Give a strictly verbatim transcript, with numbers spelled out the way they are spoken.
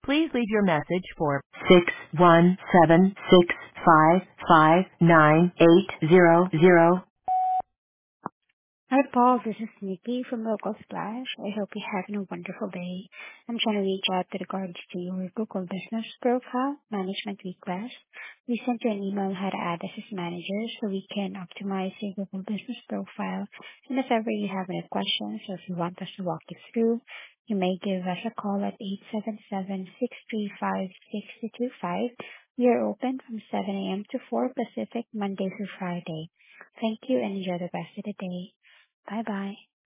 Please leave your message for six one seven six five five nine eight zero zero. Hi, Paul. This is Nikki from Local Splash. I hope you're having a wonderful day. I'm trying to reach out with regards to your Google Business Profile Management request. We sent you an email on how to add us as managers so we can optimize your Google Business Profile. And if ever you have any questions or if you want us to walk you through, you may give us a call at eight seven seven, six three five, six two two five. We are open from seven a.m. to four Pacific, Monday through Friday. Thank you and enjoy the rest of the day. Bye bye.